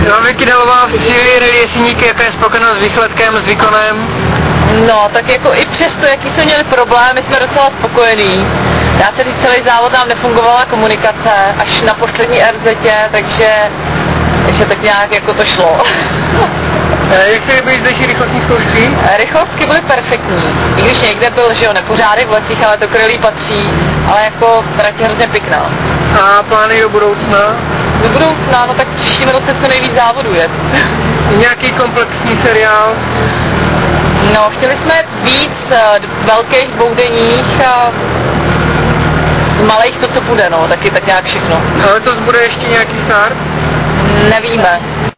No, Vicky Dalová v cíli Rally jaká je spokojenost s výsledkem, s výkonem? No, tak jako i přesto, jaký jsme měli problémy, jsme docela spokojení. Dá se říct, celý závod nám nefungovala komunikace, až na poslední RZ, takže tak nějak jako to šlo. Jak se líbí zdejší rychlostní zkoušky? Rychlostky byly perfektní, i když někde byl, že jo, nepořádek v lesích, ale to krylí patří, ale jako trať je hrozně pěkná. A plány do budoucna? Do budoucna, no tak příštím roce se nejvíc závodů jet. Nějaký komplexní seriál? No, chtěli jsme víc velkých dvoudenních a malých to, co bude, no, taky tak nějak všechno. Ale to bude ještě nějaký start? Nevíme.